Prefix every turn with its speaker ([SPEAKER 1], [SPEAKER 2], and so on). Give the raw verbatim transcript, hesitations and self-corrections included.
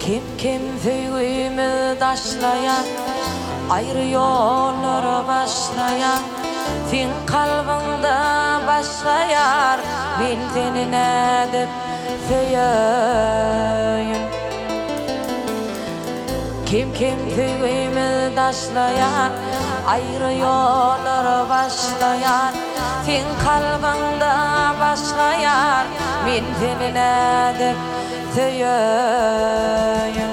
[SPEAKER 1] Kim kim füygümü taşlayan, ayrı yollara başlayan, fin kalbinde başlayar, min tenine dep söyüyün. Kim kim füygümü taşlayan, ayrı yollara başlayan, fin kalbinde başlayar, min tenine dep söyüyün.